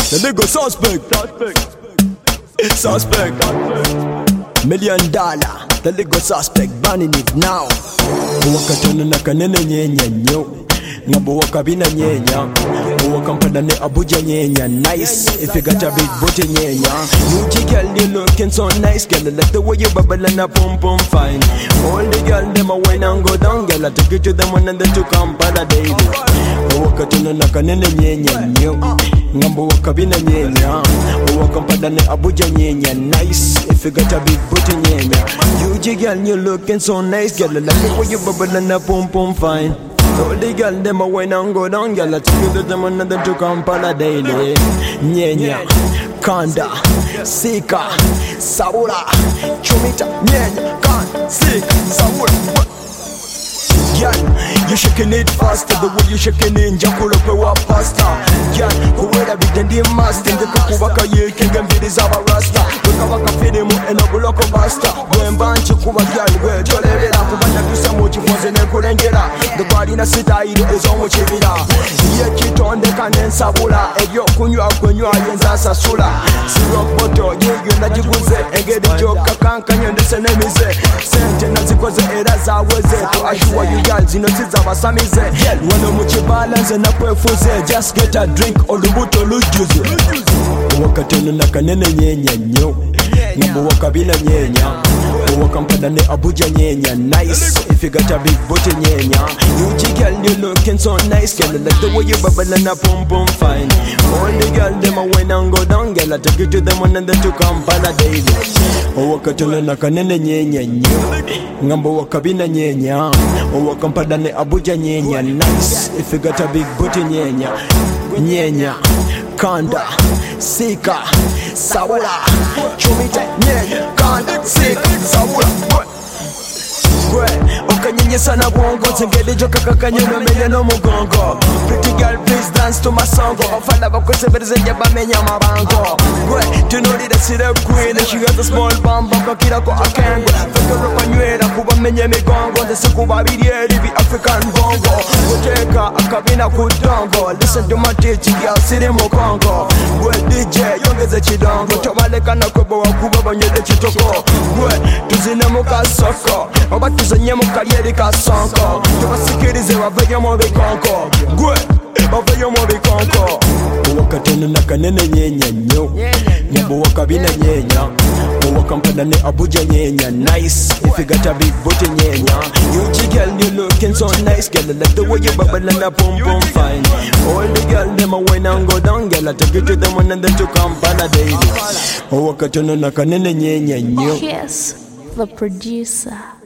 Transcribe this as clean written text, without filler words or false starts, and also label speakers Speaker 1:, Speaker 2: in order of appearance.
Speaker 1: The nigga suspect. $1 million. The nigga suspect. Banning it now. Wakatona na kanene nyenya nyo. Ngabo wakabina nyenya. Wakampada ne Abuja nyenya. Nice. If you got a big booty nyenya. New girl, you looking so nice. Girl, I like the way you bubble and a pum pum fine. All the girl, them a wine and go down. Girl, I take you to them one and then to Kampala daily. Wakatona na kanene nyenya nyo. Ngambo wakabina nyenya. Wakampada ne Abuja nyenya. Nice. If you got a big booty nyenya. You girl, you looking so nice. Girl, I like the way you bubble and a pum pum fine. All the girl, them a wine and go down. Girl, I take you to them one and then to Kampala daily. Nyenya, Kanda, Sika, Saura, Chumita, Nyenya, Kanda, Sika, Saura. Girl, you shaking it faster, the way you shaking it, Jakura Pewa pasta. Girl, who would have been the master? The Kakubaka ye can get this our rasta. The Kawaka Fidimu and a Buloko Basta. When Banchi Kuba girl, where Jolera, Kubana do some mochi was in a Kurangera. The body in a city is on which it is. Yet you turn the Kanen Sabula, and your Kunya Kunya and Zasa Sula. Syrup Boto, you that you could say, and get the joke, Kakan, and the Senemize. Sentence because it as I was there to assure you. Girls, you know, it's our Samize. When you much balance and up for just get a drink or the bottle of juice. Wakatona na kanene nyenya nyo. Ngabo wakabina nyenya. Wakampada ne Abuja nyenya. Nice. If you got a big booty nyenya. You girl, you looking so nice. Girl, I like the way you bubble and a pum pum fine. All the girl, them a wine and go down. Girl, I take you to them one and then to Kampala daily. Wakatona na kanene nyenya nyo. Ngambo wakabina nyenya. Wakampada ne Abuja nyenya. Nice. If you got a big booty nyenya. Nyenya, Kanda, Sika, Saura, Chumita, Nyenya, Kanda, Sika, Saura. Okanyenya sana bongo, zengede joka kakanyena menya no mugongo. Pretty girl, please dance to my song. Ofala bakwese berzenye bamenya mabango. Do know that see the queen and she got a small bum, bakira ko akengo. Fekero panywera kuba menye migongo, dese kuba bidye bi African bongo. Kuteka akabina kudongo, listen to my teaching girl, siri mo Congo. DJ yongeze chidongo, tobaleka na kwebo wakuba banyede chitoko. Tuzine muka soko. Tuzanye mu kalyeri ka sonko. Tubasikirize baveyo mu bikonko. Gwe baveyo mu bikonko. Wakatona na kanene nyenya nyo. Ngabo wakabina nyenya. Wakampada ne Abuja nyenya. Nice. If you got a big booty nyenya. You girl, you looking so nice. Girl, I like the way you bubble and a pum pum fine. All the girl, them a wine and go down. Girl, I take you to them one and then to Kampala daily. Wakatona na kanene nyenya nyo.
Speaker 2: Yes, the producer.